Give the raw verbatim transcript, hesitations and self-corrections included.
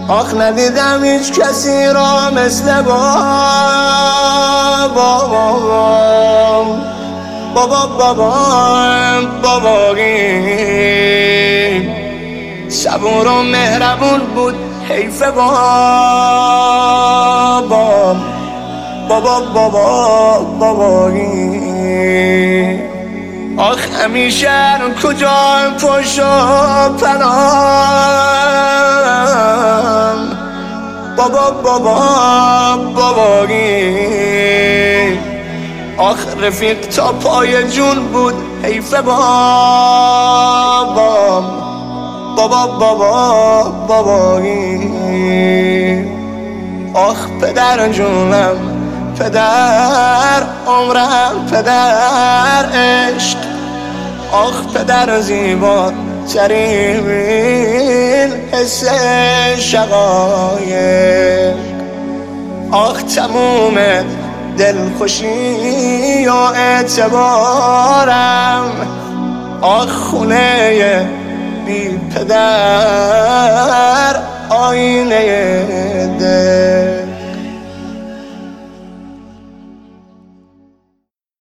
آخ ندیدم هیچ کسی را مثل بابا بابا بابا بابایی صبور و مهربون بود حیف بابا بابا بابا بابایی آخ همیشه کجا پشت و پنام بابا بابا بابایی آخ رفیق تا پای جون بود حیف بابا بابا بابا بابایی آخ پدر جونم پدر عمرم پدر عشق آخ پدر زیبا ترین حس شقایق آخ تموم دلخوشی و اعتبارم آخ خونه بی پدر آینه